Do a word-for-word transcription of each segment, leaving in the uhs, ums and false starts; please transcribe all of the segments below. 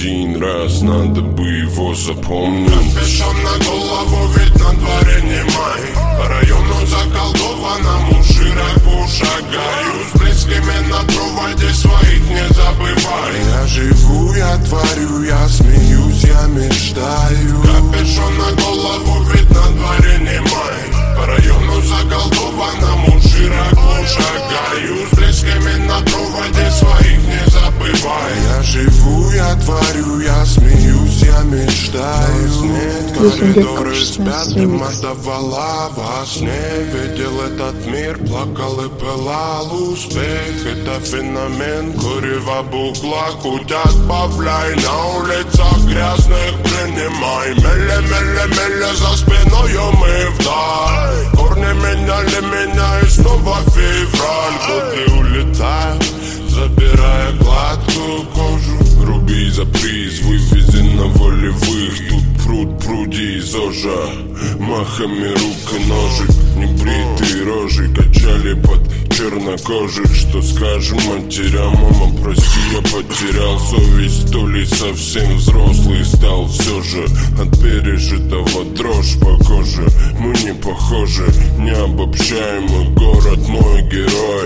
один раз, надо бы его запомнить. Капюшон на голову, ведь на дворе не май. По району заколдованному широко шагаю. С близкими на проводе своих не забывай. Я живу, я творю, я смеюсь, я мечтаю. Капюшон на голову, ведь на дворе не май. По району заколдованному широко шагаю. С близкими на проводе своих не забывай. Я живу, я творю, я смеюсь, я мечтаю. Нет, коридоры спят, дым отдавала во сне. Видел этот мир, плакал и пылал. Успех — это феномен, курева букла. Куть отбавляй, на улицах грязных принимай. Меле-меле-меле за спиною мы вдаль. Корни меняли меня и снова февраль. Годы улетают, забирая гладкую кожу. Руби за приз, вывези на волевых. Тут пруд, пруди, зожа. Махами рук и ножик. Небритые рожи качали под чернокожих. Что скажем матерям? Мама, прости, я потерял совесть. То ли совсем взрослый стал. Все же от пережитого дрожь по коже. Мы не похожи, не обобщаемый город, мой герой.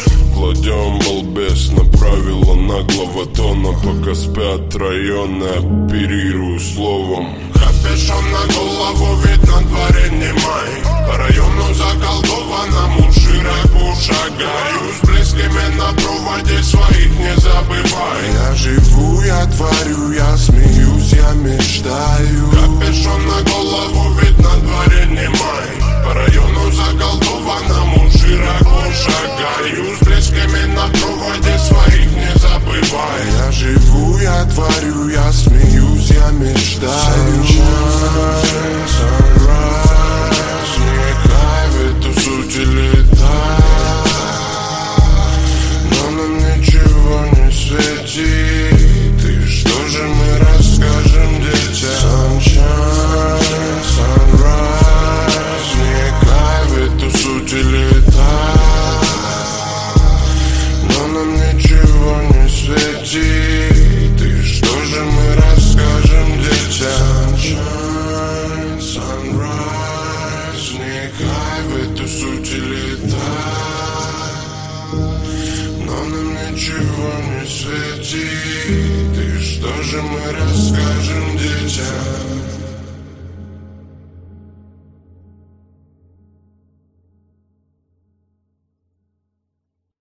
Кладем балбес на правила наглого тона. Пока спят районы, оперирую словом. Капюшон на голову, ведь на дворе не май. По району заколдованному широко шагаю. С близкими на проводе своих не забывай. Я живу, я творю, я смеюсь, я мечтаю. Капюшон на голову, ведь на дворе не май. По району заколдованному широко шагаю. С близкими на проводе своих не забывай. Я живу, я творю, я смеюсь, я мечтаю. Sunshine, sunrise, не кайф, эту суть летает. Но нам ничего не светит. И что же мы расскажем детям? Sunshine, sunrise, не кайф, эту суть летает. Но нам ничего не светит. И что же мы расскажем детям? Sunshine, sunrise, не кайф, эту суть летает. Но нам ничего не светит. И что же мы расскажем детям?